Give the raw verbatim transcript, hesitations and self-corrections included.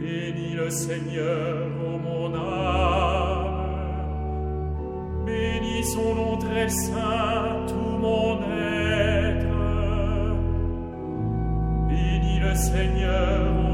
Bénis le Seigneur, ô mon âme. Bénis son nom très saint, tout mon être. Bénis le Seigneur, ô